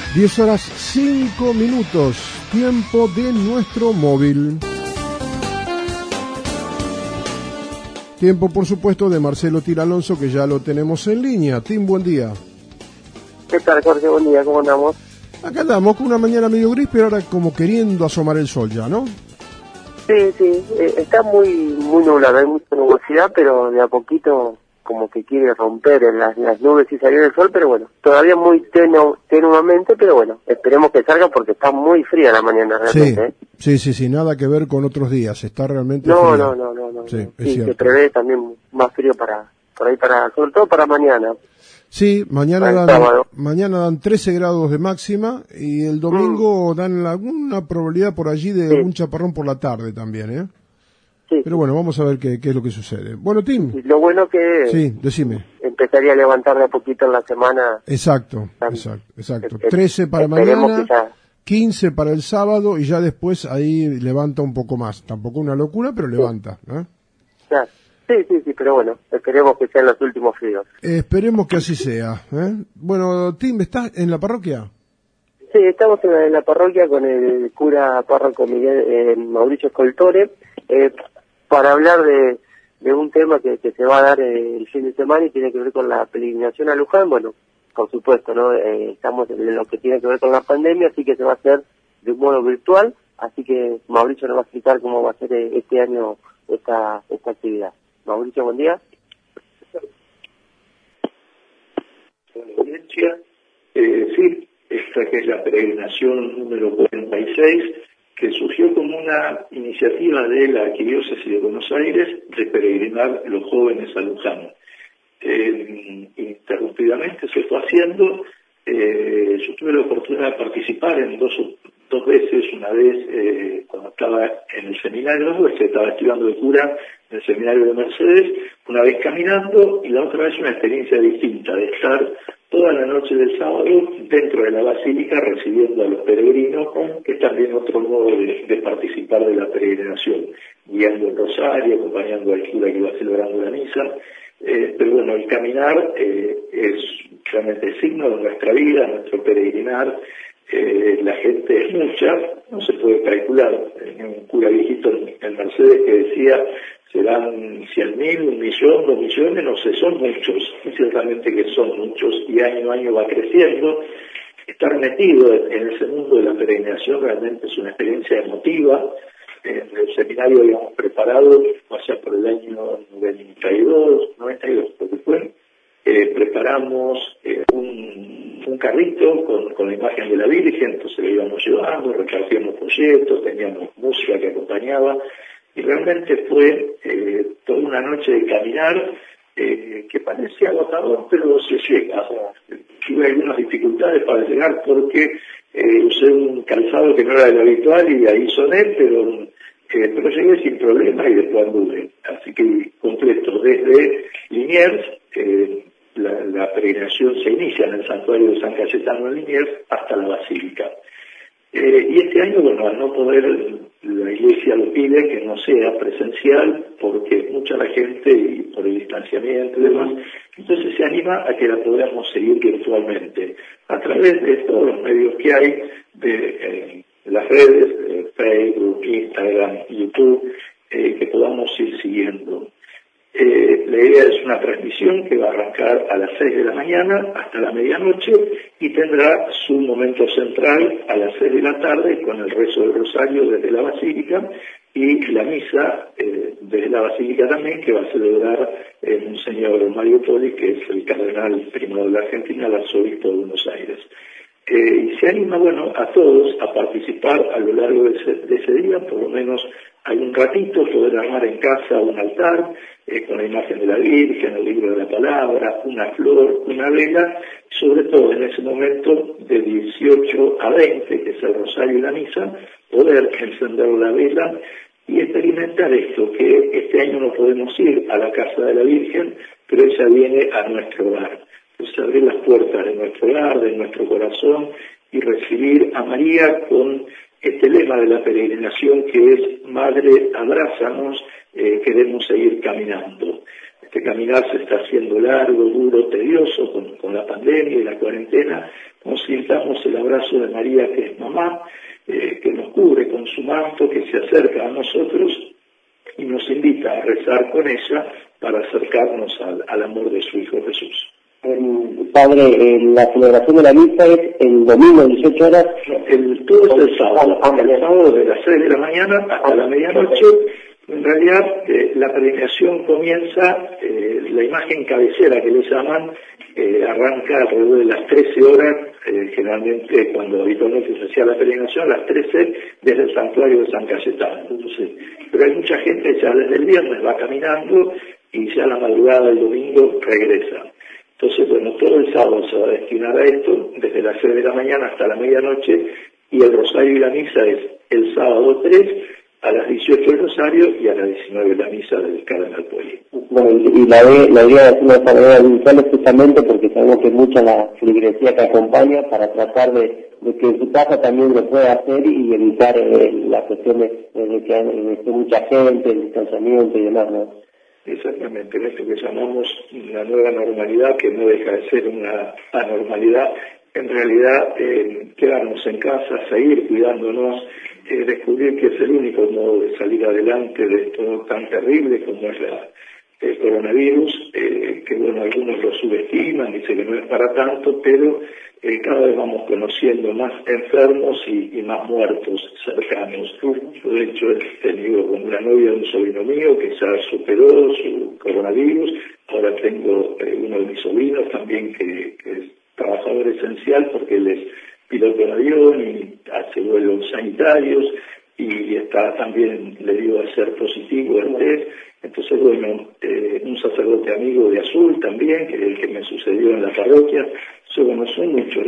10:05, tiempo de nuestro móvil. Tiempo, por supuesto, de Marcelo Til Alonso, que ya lo tenemos en línea. Tim, buen día. ¿Qué tal, Jorge? Buen día, ¿cómo andamos? Acá andamos con una mañana medio gris, pero ahora como queriendo asomar el sol ya, ¿no? Sí, está muy nublado, hay mucha nubosidad, pero de a poquito como que quiere romper en las nubes y salir el sol, pero bueno, todavía muy tenuamente, pero bueno, esperemos que salga porque está muy fría la mañana realmente. Sí, nada que ver con otros días, está realmente No. fría. Sí, es cierto. Se prevé también más frío sobre todo para mañana. Sí, mañana dan 13 grados de máxima y el domingo dan alguna probabilidad por allí de un chaparrón por la tarde también, ¿eh? Sí. Pero bueno, vamos a ver qué es lo que sucede. Bueno, Tim. Y lo bueno que sí, decime. Empezaría a levantar de a poquito en la semana. Exacto. 13 para mañana, 15 para el sábado y ya después ahí levanta un poco más. Tampoco una locura, pero levanta, ¿eh? Claro. Sí, pero bueno, esperemos que sean los últimos fríos. Esperemos que así sea, ¿eh? Bueno, Tim, ¿estás en la parroquia? Sí, estamos en la parroquia con el cura párroco Mauricio Escoltore, para hablar de un tema que se va a dar el fin de semana y tiene que ver con la peregrinación a Luján. Bueno, por supuesto, ¿no? Estamos en lo que tiene que ver con la pandemia, así que se va a hacer de un modo virtual, así que Mauricio nos va a explicar cómo va a ser este año esta actividad. Mauricio, buen día. Buenas audiencia. Sí, esta que es la peregrinación número 46, que surgió como una iniciativa de la Arquidiócesis de Buenos Aires de peregrinar los jóvenes a Luján. Interrumpidamente se fue haciendo. Yo tuve la oportunidad de participar en dos veces, una vez cuando estaba en el seminario, estaba estudiando de cura en el seminario de Mercedes, una vez caminando y la otra vez una experiencia distinta, de estar toda la noche del sábado dentro de la basílica recibiendo a los peregrinos, que es también otro modo de participar de la peregrinación, guiando el rosario, acompañando al cura que va celebrando la misa. Pero bueno, el caminar es realmente el signo de nuestra vida, nuestro peregrinar. La gente es mucha, no se puede calcular. Tenía un cura viejito en Mercedes que decía, serán 100.000, 1.000.000, 2 millones, no sé, son muchos, y ciertamente que son muchos, y año a año va creciendo. Estar metido en ese mundo de la peregrinación realmente es una experiencia emotiva. En el seminario habíamos preparado, allá por el año 92, porque fue, preparamos un carrito con la imagen de la Virgen, entonces lo íbamos llevando, repartíamos folletos, teníamos música que acompañaba, y realmente fue toda una noche de caminar que parece agotador, pero se llega. Tuve algunas dificultades para llegar porque usé un calzado que no era el habitual y ahí soné, pero llegué sin problema y después anduve. Así que completo desde Liniers, la peregrinación se inicia en el santuario de San Cayetano en Liniers hasta la Basílica. Y este año, bueno, al no poder, la Iglesia lo pide que no sea presencial porque es mucha la gente y por el distanciamiento y demás, entonces se anima a que la podamos seguir virtualmente a través de todos los medios que hay, de las redes, Facebook, Instagram, YouTube, que podamos ir siguiendo. La idea es una transmisión que va a arrancar a las 6 de la mañana hasta la medianoche y tendrá su momento central a las 6 de la tarde con el rezo del rosario desde la Basílica y la misa desde la Basílica también, que va a celebrar Monseñor Mario Poli, que es el cardenal primado de la Argentina, el arzobispo de Buenos Aires. Y se anima, bueno, a todos a participar a lo largo de ese día, por lo menos hay un ratito, poder armar en casa un altar con la imagen de la Virgen, el libro de la palabra, una flor, una vela, sobre todo en ese momento de 18 a 20, que es el rosario y la misa, poder encender la vela y experimentar esto, que este año no podemos ir a la casa de la Virgen, pero ella viene a nuestro hogar. Entonces abrir las puertas de nuestro hogar, de nuestro corazón y recibir a María con este lema de la peregrinación que es Madre, abrázanos, queremos seguir caminando. Este caminar se está haciendo largo, duro, tedioso con la pandemia y la cuarentena, sintamos el abrazo de María, que es mamá, que nos cubre con su manto, que se acerca a nosotros y nos invita a rezar con ella para acercarnos al amor de su Hijo Jesús. Padre, la celebración de la misa es el domingo, 18 horas. Todo es el sábado. El sábado de las 6 de la mañana hasta la medianoche. En realidad, la peregrinación comienza, la imagen cabecera que le llaman, arranca alrededor de las 13 horas, generalmente cuando habitualmente se hacía la peregrinación, las 13 desde el santuario de San Cayetano. Entonces, pero hay mucha gente ya desde el viernes va caminando y ya a la madrugada del domingo regresa. Entonces, bueno, todo el sábado se va a destinar a esto, desde las 6 de la mañana hasta la medianoche, y el rosario y la misa es el sábado 3, a las 18 el rosario y a las 19 la misa del Cardenal Poli. Bueno, y la idea de hacer una panorama virtual es justamente porque sabemos que es mucha la feligresía que acompaña para tratar de que en su casa también lo pueda hacer y evitar las cuestiones de que esté mucha gente, el distanciamiento y demás, ¿no? Exactamente, en esto que llamamos una nueva normalidad, que no deja de ser una anormalidad, en realidad quedarnos en casa, seguir cuidándonos, descubrir que es el único modo de salir adelante de esto tan terrible como es el coronavirus, que bueno, algunos lo subestiman, dicen que no es para tanto, pero cada vez vamos conociendo más enfermos y más muertos cercanos. Yo de hecho he tenido con una novia de un sobrino mío que ya superó su coronavirus, ahora tengo uno de mis sobrinos también que es trabajador esencial porque él es piloto de avión y hace vuelos sanitarios y está también, le dio a ser positivo el test. Entonces, bueno, un sacerdote amigo de Azul también, que es el que me sucedió en la parroquia. Bueno, son muchos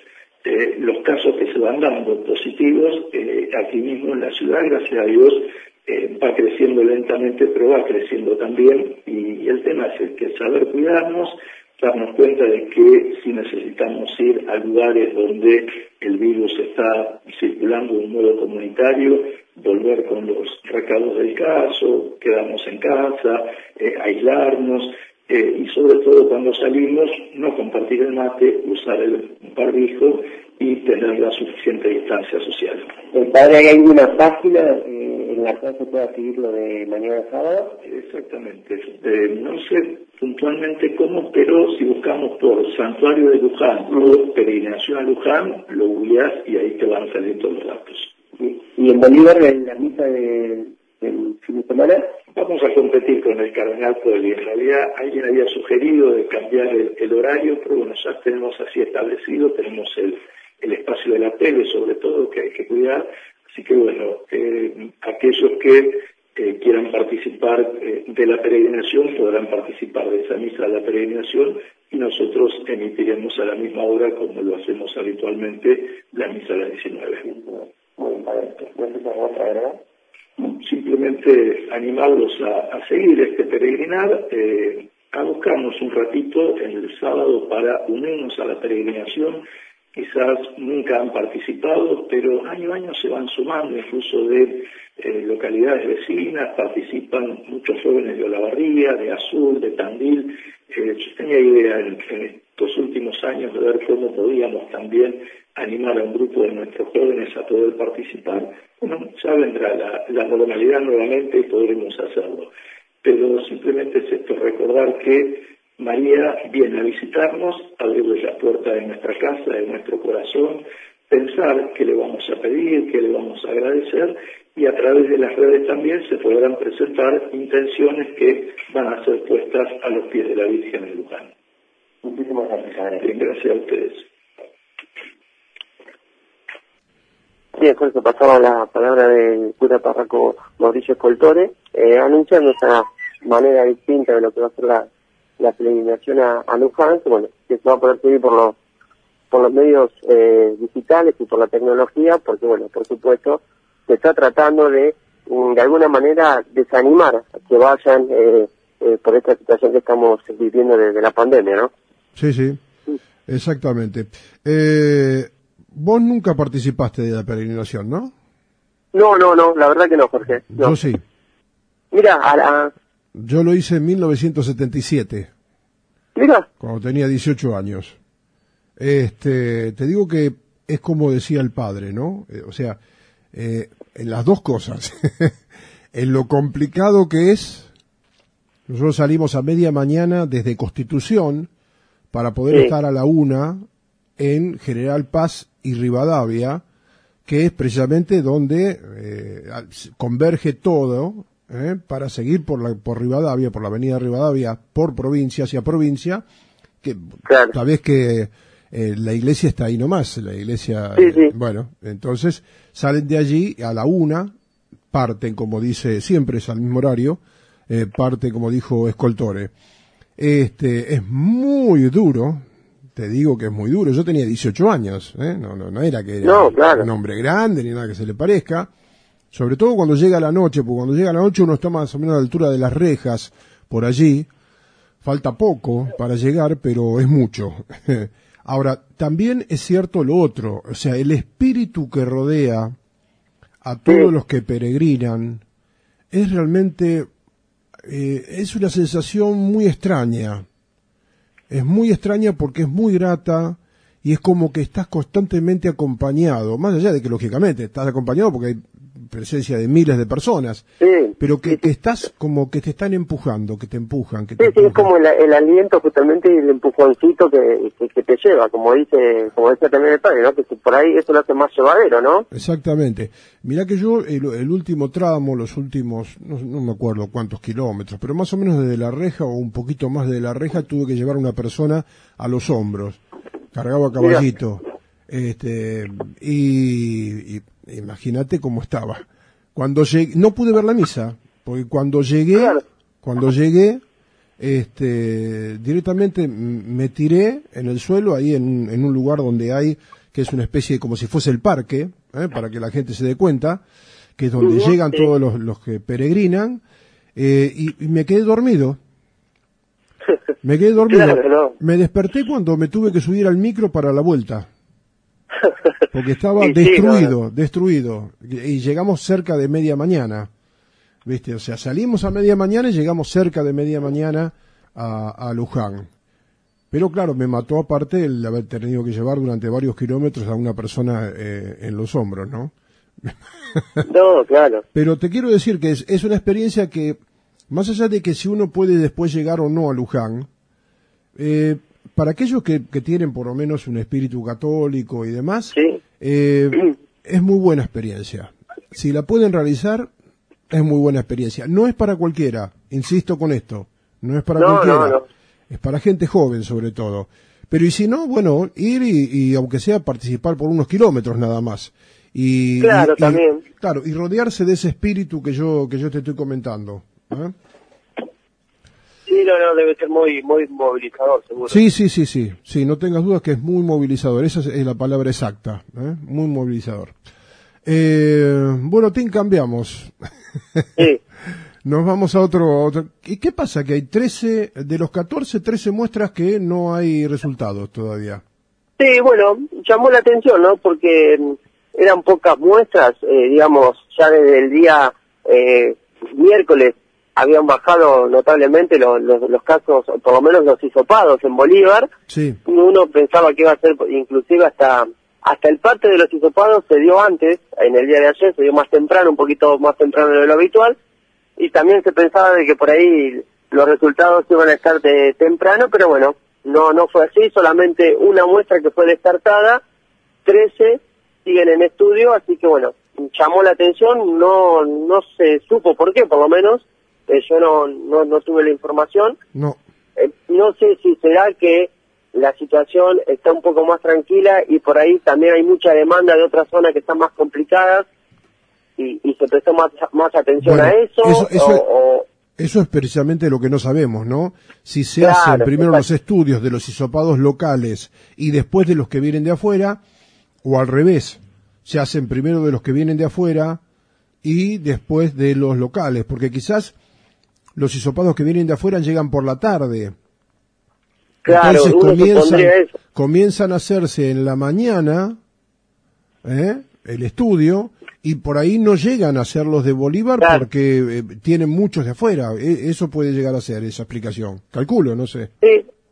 los casos que se van dando positivos aquí mismo en la ciudad, gracias a Dios. Va creciendo lentamente, pero va creciendo también, y el tema es el que saber cuidarnos, darnos cuenta de que si necesitamos ir a lugares donde el virus está circulando de un modo comunitario, volver con los recados del caso, quedarnos en casa, aislarnos, y sobre todo cuando salimos, no compartir el mate, usar el barbijo y tener la suficiente distancia social. Padre, ¿hay alguna página en la cual se pueda seguir lo de mañana sábado? Exactamente. No sé puntualmente cómo, pero si buscamos por Santuario de Luján o Peregrinación a Luján, lo googleás y ahí te van a salir todos los datos. ¿Y en Bolívar, en la misa del fin de semana? Vamos a competir con el Cardenal Poli. En realidad alguien había sugerido de cambiar el horario, pero bueno, ya tenemos así establecido, tenemos el espacio de la tele sobre todo que hay que cuidar, así que bueno, aquellos que quieran participar de la peregrinación podrán participar de esa misa de la peregrinación y nosotros emitiremos a la misma hora como lo hacemos habitualmente la misa a las 19. Muy padre, otra, ¿verdad? Simplemente animarlos a seguir este peregrinar, a buscarnos un ratito en el sábado para unirnos a la peregrinación. Quizás nunca han participado, pero año a año se van sumando, incluso de localidades vecinas, participan muchos jóvenes de Olavarría, de Azul, de Tandil. Yo tenía idea en estos últimos años de ver cómo podíamos también animar a un grupo de nuestros jóvenes a poder participar. Bueno, ya vendrá la normalidad nuevamente y podremos hacerlo. Pero simplemente es esto, recordar que María viene a visitarnos, abrirle la puerta de nuestra casa, de nuestro corazón, pensar qué le vamos a pedir, qué le vamos a agradecer, y a través de las redes también se podrán presentar intenciones que van a ser puestas a los pies de la Virgen de Luján. Muchísimas gracias. Bien, gracias a ustedes. Sí, después se pasaba la palabra del cura párroco Mauricio Coltore, anunciando esa manera distinta de lo que va a ser la peregrinación a Luján, que bueno, que se va a poder seguir por los medios digitales y por la tecnología, porque bueno, por supuesto, se está tratando de alguna manera desanimar a que vayan por esta situación que estamos viviendo desde la pandemia, ¿no? Sí, exactamente. Vos nunca participaste de la peregrinación, ¿no? No, la verdad que no, Jorge. No. Yo sí. Mira, yo lo hice en 1977. Mira. Cuando tenía 18 años. Te digo que es como decía el padre, ¿no? En las dos cosas. En lo complicado que es, nosotros salimos a media mañana desde Constitución para poder estar a la 1 en General Paz y Rivadavia, que es precisamente donde converge todo, para seguir por Rivadavia, por la avenida Rivadavia, por provincia hacia provincia, que sabés que la iglesia está ahí nomás, la iglesia, bueno, entonces salen de allí a la 1, parten, como dice, siempre es al mismo horario, parte, como dijo Escoltore. Es muy duro, te digo que es muy duro. Yo tenía 18 años, no era que era un hombre grande ni nada que se le parezca. Sobre todo cuando llega la noche, porque cuando llega la noche uno está más o menos a la altura de las rejas, por allí. Falta poco para llegar, pero es mucho. Ahora, también es cierto lo otro, o sea, el espíritu que rodea a todos los que peregrinan es realmente, es una sensación muy extraña. Es muy extraña porque es muy grata y es como que estás constantemente acompañado, más allá de que lógicamente estás acompañado porque hay presencia de miles de personas, pero que estás como que te están empujando, que te empujan. Que te empujan. Es como el aliento justamente y el empujoncito que te lleva, como dice también el padre, ¿no? Que por ahí eso lo hace más llevadero, ¿no? Exactamente. Mirá que yo el último tramo, los últimos, no me acuerdo cuántos kilómetros, pero más o menos desde la reja o un poquito más de la reja tuve que llevar a una persona a los hombros, cargado a caballito. Y imagínate cómo estaba. Cuando llegué, no pude ver la misa, porque cuando llegué, directamente me tiré en el suelo, ahí en un lugar donde hay, que es una especie de, como si fuese el parque, para que la gente se dé cuenta, que es donde llegan todos los que peregrinan, y me quedé dormido. Claro, no. Me desperté cuando me tuve que subir al micro para la vuelta. Porque estaba destruido. Y llegamos cerca de media mañana. ¿Viste? O sea, salimos a media mañana y llegamos cerca de media mañana a Luján. Pero claro, me mató aparte el haber tenido que llevar durante varios kilómetros a una persona en los hombros, ¿no? No, claro. Pero te quiero decir que es una experiencia que, más allá de que si uno puede después llegar o no a Luján, para aquellos que tienen por lo menos un espíritu católico y demás, es muy buena experiencia. Si la pueden realizar, es muy buena experiencia. No es para cualquiera, insisto con esto, no es para cualquiera, no. Es para gente joven sobre todo. Pero y si no, bueno, ir y aunque sea participar por unos kilómetros nada más. También. Claro, y rodearse de ese espíritu que yo te estoy comentando. Sí, no, debe ser muy movilizador, seguro. Sí, no tengas dudas que es muy movilizador, esa es la palabra exacta, muy movilizador. Bueno, Tim, cambiamos. Sí. Nos vamos a otro. ¿Y qué pasa? Que hay 13, de los 14, 13 muestras que no hay resultados todavía. Sí, bueno, llamó la atención, ¿no? Porque eran pocas muestras, digamos, ya desde el día miércoles habían bajado notablemente los casos, por lo menos los hisopados en Bolívar. Sí. Uno pensaba que iba a ser, inclusive hasta el parte de los hisopados se dio antes, en el día de ayer, se dio más temprano, un poquito más temprano de lo habitual, y también se pensaba de que por ahí los resultados iban a estar temprano, pero bueno, no fue así, solamente una muestra que fue descartada, 13 siguen en estudio, así que bueno, llamó la atención, no se supo por qué, por lo menos, yo no tuve la información. No sé si será que la situación está un poco más tranquila y por ahí también hay mucha demanda de otras zonas que están más complicadas y se prestó más atención a eso. Eso es precisamente lo que no sabemos, ¿no? Si se hacen primero los estudios de los hisopados locales y después de los que vienen de afuera, o al revés, se hacen primero de los que vienen de afuera y después de los locales, porque quizás los hisopados que vienen de afuera llegan por la tarde. Claro, entonces comienzan a hacerse en la mañana el estudio y por ahí no llegan a hacer los de Bolívar porque tienen muchos de afuera. Eso puede llegar a ser esa explicación. Calculo, no sé. Sí,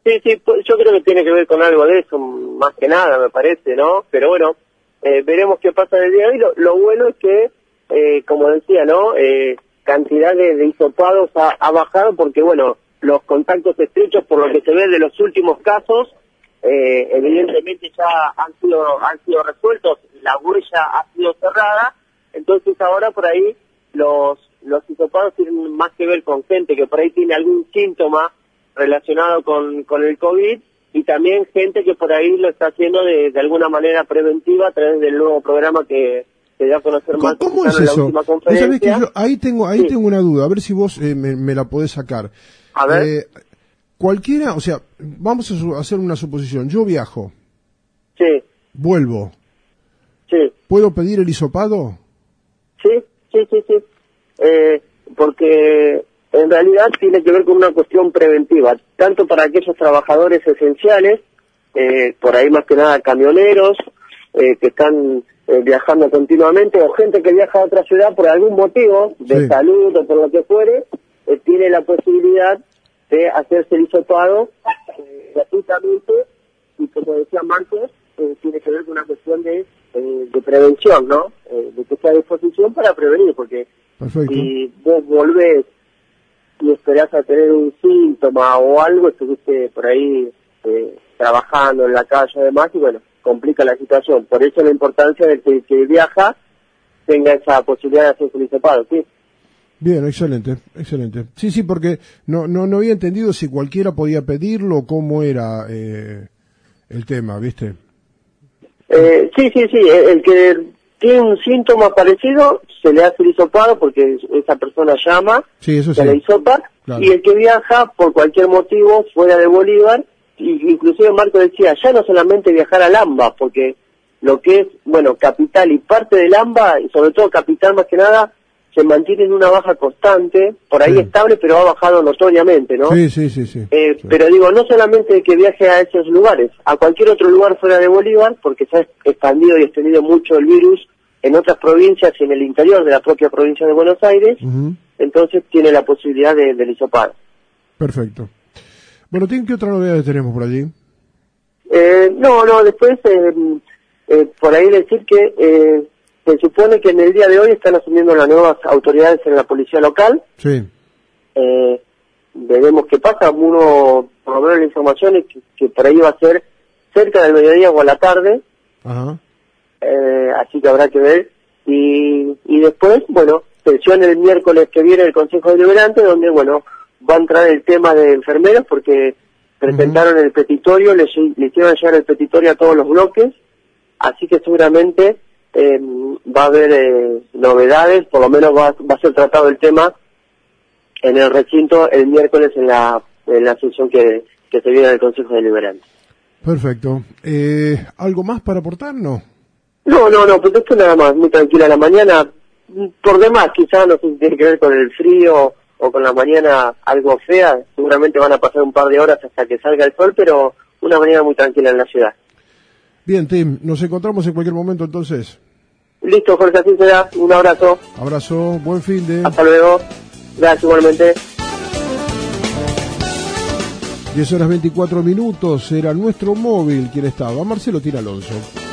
Sí, pues, yo creo que tiene que ver con algo de eso, más que nada, me parece, ¿no? Pero bueno, veremos qué pasa en el día de hoy. Lo bueno es que, como decía, ¿no? Cantidad de hisopados ha bajado porque, bueno, los contactos estrechos, por lo que se ve de los últimos casos, evidentemente ya han sido resueltos, la huella ha sido cerrada, entonces ahora por ahí los hisopados tienen más que ver con gente que por ahí tiene algún síntoma relacionado con el COVID, y también gente que por ahí lo está haciendo de alguna manera preventiva a través del nuevo programa que se da a conocer más ¿Cómo es en la eso? última ¿Vos conferencia. sabés que yo ahí tengo Sí. una duda, a ver si vos me la podés sacar. A ver. Cualquiera, o sea, vamos a hacer una suposición. Yo viajo, Sí, vuelvo, sí. ¿puedo pedir el hisopado? Sí. Porque en realidad tiene que ver con una cuestión preventiva, tanto para aquellos trabajadores esenciales, por ahí más que nada camioneros, que están viajando continuamente, o gente que viaja a otra ciudad por algún motivo, de Sí. salud o por lo que fuere, tiene la posibilidad de hacerse el hisopado gratuitamente, y como decía Marcos, tiene que ver con una cuestión de prevención, ¿no? De que esté a disposición para prevenir, porque Perfecto. si vos volvés y esperás a tener un síntoma o algo, estuviste por ahí trabajando en la calle además, y bueno, complica la situación. Por eso la importancia de que el que viaja tenga esa posibilidad de hacerse el hisopado, ¿sí? Bien, excelente. Sí, porque no había entendido si cualquiera podía pedirlo o cómo era el tema, ¿viste? Sí, el que tiene un síntoma parecido se le hace el hisopado porque esa persona llama, Sí, eso se sí. le hisopa, Claro. y el que viaja por cualquier motivo fuera de Bolívar, y inclusive Marco decía, ya no solamente viajar al AMBA, porque lo que es, bueno, Capital y parte del AMBA, y sobre todo Capital más que nada, se mantiene en una baja constante, por ahí Sí. estable, pero ha bajado notoriamente, ¿no? Sí. Pero digo, no solamente que viaje a esos lugares, a cualquier otro lugar fuera de Bolívar, porque se ha expandido y extendido mucho el virus en otras provincias y en el interior de la propia provincia de Buenos Aires, Ujú. entonces tiene la posibilidad del hisopado. Perfecto. Bueno, ¿qué otra novedades tenemos por allí? Después, por ahí decir que se supone que en el día de hoy están asumiendo las nuevas autoridades en la policía local. Sí. Veremos qué pasa. Uno, por lo menos la información es que por ahí va a ser cerca del mediodía o a la tarde, Ajá. así que habrá que ver. Y después, bueno, sesión el miércoles que viene el Consejo Deliberante, donde, bueno, va a entrar el tema de enfermeros, porque presentaron el petitorio, le hicieron llegar el petitorio a todos los bloques, así que seguramente va a haber novedades, por lo menos va a ser tratado el tema en el recinto el miércoles en la sesión que se viene del Consejo Deliberante. Perfecto. ¿Algo más para aportarnos? No, pues esto nada más, muy tranquila la mañana. Por demás, quizás no sé si tiene que ver con el frío o con la mañana algo fea, seguramente van a pasar un par de horas hasta que salga el sol, pero una mañana muy tranquila en la ciudad. Bien, Tim, nos encontramos en cualquier momento entonces. Listo, Jorge, así será. Un abrazo. Abrazo, buen fin de... Hasta luego. Gracias igualmente. 10:24, era nuestro móvil quien estaba, Marcelo Tira Alonso.